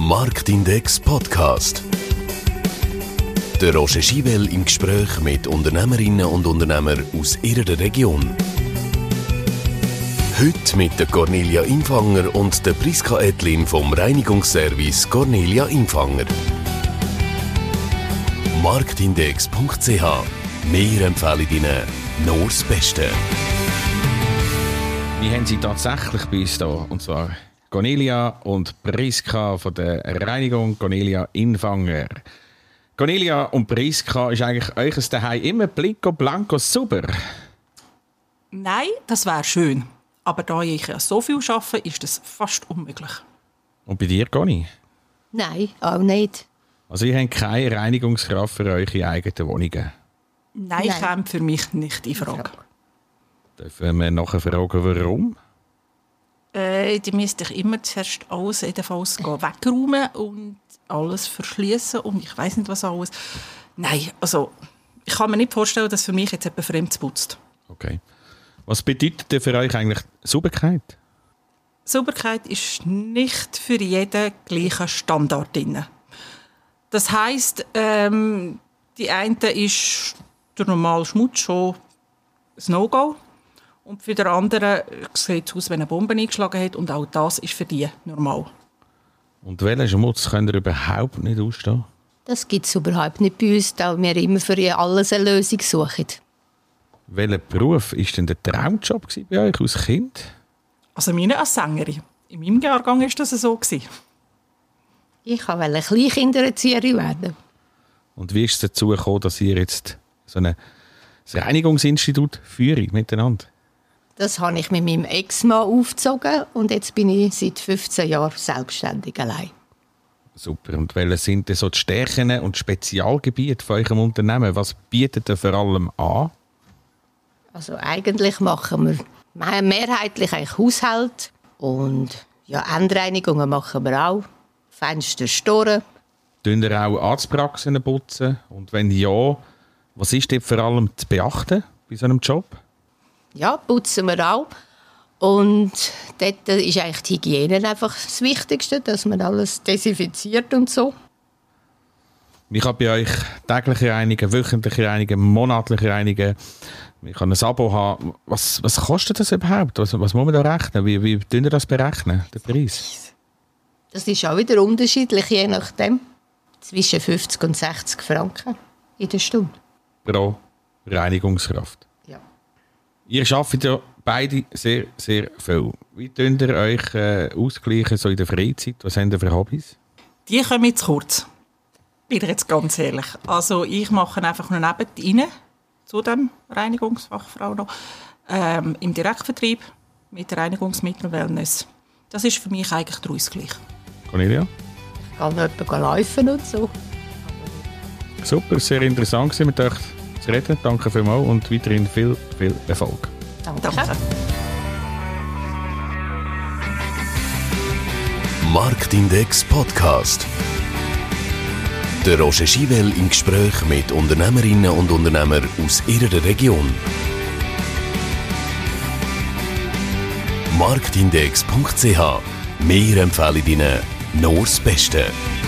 Marktindex Podcast. Der Roger Schibel im Gespräch mit Unternehmerinnen und Unternehmern aus ihrer Region. Heute mit der Cornelia Infanger und der Priska Ettlin vom Reinigungsservice Cornelia Infanger. Marktindex.ch. Wir empfehlen Ihnen nur das Beste. Wir haben sie tatsächlich bei uns hier, und zwar Cornelia und Priska von der Reinigung Cornelia Infanger. Cornelia und Priska, ist eigentlich euch daheim immer blanco sauber? Nein, das wäre schön. Aber da ich ja so viel arbeite, ist das fast unmöglich. Und bei dir, Conny? Nein, auch nicht. Also ihr habt keine Reinigungskraft für eure eigenen Wohnungen? Nein, kommt für mich nicht in Frage. Dürfen wir nachher fragen, warum? Die müsste ich immer zuerst alles jedenfalls wegräumen und alles verschließen und ich weiss nicht, was alles. Nein, also ich kann mir nicht vorstellen, dass für mich jetzt jemand Fremdes putzt. Okay. Was bedeutet denn für euch eigentlich Sauberkeit? Sauberkeit ist nicht für jeden gleichen Standard drin. Das heisst, die eine ist der normale Schmutz schon ein No-Go. Und für den anderen sieht es aus, wenn eine Bombe eingeschlagen hat. Und auch das ist für die normal. Und welchen Schmutz könnt ihr überhaupt nicht ausstehen? Das gibt es überhaupt nicht bei uns, da wir immer für alles eine Lösung suchen. Welcher Beruf war denn der Traumjob bei euch als Kind? Also meine als Sängerin. In meinem Jahrgang war das so. Ich wollte Kleinkindererzieherin werden. Und wie ist es dazu gekommen, dass ihr jetzt so ein Reinigungsinstitut führt miteinander? Das habe ich mit meinem Ex-Mann aufgezogen und jetzt bin ich seit 15 Jahren selbstständig allein. Super. Und welche sind denn so die Stärken und Spezialgebiete von eurem Unternehmen? Was bietet ihr vor allem an? Also eigentlich machen wir mehrheitlich eigentlich Haushalt und ja, Endreinigungen machen wir auch. Fenster, Storen. Tun ihr auch Arztpraxen putzen? Und wenn ja, was ist dort vor allem zu beachten bei so einem Job? Ja, putzen wir auch. Und dort ist eigentlich die Hygiene einfach das Wichtigste, dass man alles desinfiziert und so. Ich habe bei euch tägliche Reinigen, wöchentliche Reinigen, monatliche Reinigen. Ich kann ein Abo haben. Was kostet das überhaupt? Was muss man da rechnen? Wie tun ihr das berechnen, den Preis? Das ist auch wieder unterschiedlich, je nachdem. Zwischen 50 und 60 Franken in der Stunde. Pro Reinigungskraft? Ja. Ihr arbeitet ja beide sehr, sehr viel. Wie könnt ihr euch ausgleichen so in der Freizeit? Was habt ihr für Hobbys? Die kommen jetzt kurz. Bin ich jetzt ganz ehrlich. Also ich mache einfach nur nebenbei zu dem Reinigungsfachfrau noch. Im Direktvertrieb mit Reinigungsmittel und Wellness. Das ist für mich eigentlich der Ausgleich. Cornelia? Ich kann noch jemanden laufen und so. Super, sehr interessant mit euch zu reden. Danke vielmals und weiterhin viel, viel Erfolg. Danke. Marktindex Podcast. Der Roger Schibel im Gespräch mit Unternehmerinnen und Unternehmern aus ihrer Region. Marktindex.ch. Wir empfehlen Ihnen nur das Beste.